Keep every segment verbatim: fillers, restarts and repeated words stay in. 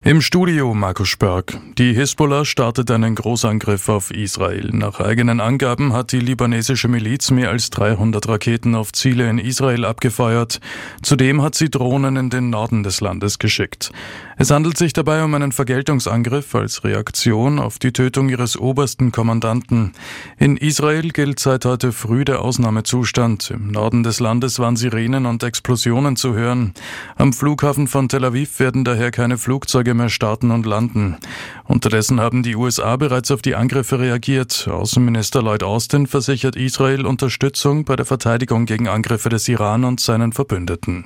Im Studio Markus Spörk. Die Hisbollah startet einen Großangriff auf Israel. Nach eigenen Angaben hat die libanesische Miliz mehr als dreihundert Raketen auf Ziele in Israel abgefeuert. Zudem hat sie Drohnen in den Norden des Landes geschickt. Es handelt sich dabei um einen Vergeltungsangriff als Reaktion auf die Tötung ihres obersten Kommandanten. In Israel gilt seit heute früh der Ausnahmezustand. Im Norden des Landes waren Sirenen und Explosionen zu hören. Am Flughafen von Tel Aviv werden daher keine Flugzeuge mehr starten und landen. Unterdessen haben die U S A bereits auf die Angriffe reagiert. Außenminister Lloyd Austin versichert Israel Unterstützung bei der Verteidigung gegen Angriffe des Iran und seinen Verbündeten.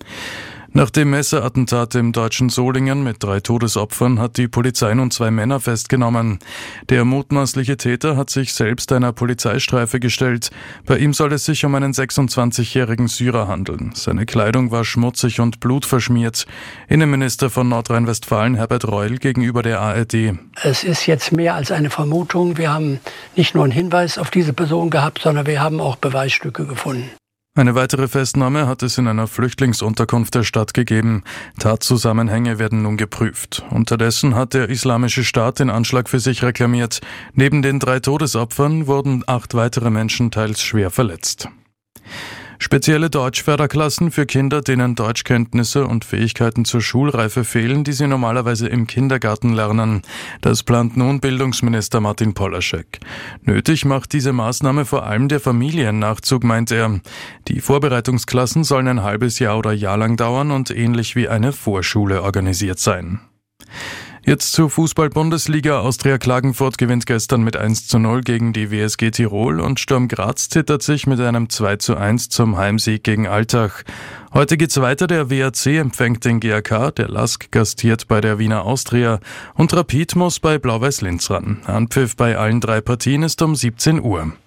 Nach dem Messerattentat im deutschen Solingen mit drei Todesopfern hat die Polizei nun zwei Männer festgenommen. Der mutmaßliche Täter hat sich selbst einer Polizeistreife gestellt. Bei ihm soll es sich um einen sechsundzwanzigjährigen Syrer handeln. Seine Kleidung war schmutzig und blutverschmiert. Innenminister von Nordrhein-Westfalen Herbert Reul gegenüber der A R D. Es ist jetzt mehr als eine Vermutung. Wir haben nicht nur einen Hinweis auf diese Person gehabt, sondern wir haben auch Beweisstücke gefunden. Eine weitere Festnahme hat es in einer Flüchtlingsunterkunft der Stadt gegeben. Tatzusammenhänge werden nun geprüft. Unterdessen hat der Islamische Staat den Anschlag für sich reklamiert. Neben den drei Todesopfern wurden acht weitere Menschen teils schwer verletzt. Spezielle Deutschförderklassen für Kinder, denen Deutschkenntnisse und Fähigkeiten zur Schulreife fehlen, die sie normalerweise im Kindergarten lernen. Das plant nun Bildungsminister Martin Polaschek. Nötig macht diese Maßnahme vor allem der Familiennachzug, meint er. Die Vorbereitungsklassen sollen ein halbes Jahr oder Jahr lang dauern und ähnlich wie eine Vorschule organisiert sein. Jetzt zur Fußball-Bundesliga. Austria Klagenfurt gewinnt gestern mit eins zu null gegen die W S G Tirol und Sturm Graz zittert sich mit einem zwei zu eins zum Heimsieg gegen Altach. Heute geht's weiter. Der W A C empfängt den G A K, der Lask gastiert bei der Wiener Austria und Rapid muss bei Blau-Weiß Linz ran. Anpfiff bei allen drei Partien ist um siebzehn Uhr.